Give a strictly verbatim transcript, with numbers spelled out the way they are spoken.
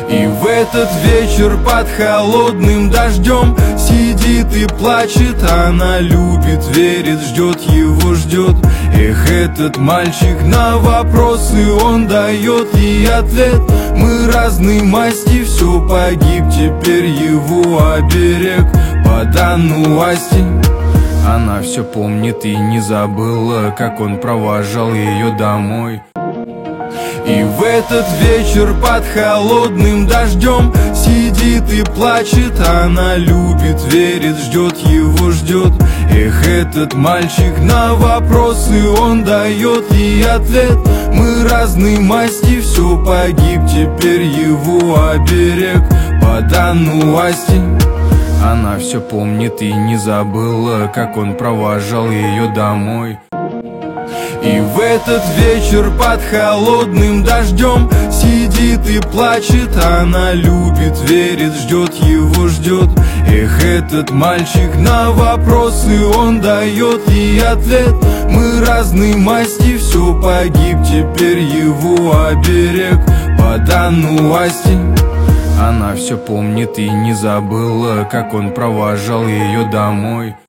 И в этот вечер под холодным дождем сидит и плачет. Она любит, верит, ждет, его ждет. Эх, этот мальчик, на вопросы он дает ей ответ. Мы разной масти, все погиб, теперь его оберег под Анну Асти. Она все помнит и не забыла, как он провожал ее домой. И в этот вечер под холодным дождем сидит и плачет. Она любит, верит, ждет, его ждет. Эх, этот мальчик, на вопросы он дает ей ответ. Мы разной масти, все погиб, теперь его оберег под Анну Асти. Она все помнит и не забыла, как он провожал ее домой. И в этот вечер под холодным дождем сидит и плачет. Она любит, верит, ждет, его ждет. Эх, этот мальчик, на вопросы он дает ей ответ. Мы разной масти, все погиб, теперь его оберег под Анну Асти. Она все помнит и не забыла, как он провожал ее домой.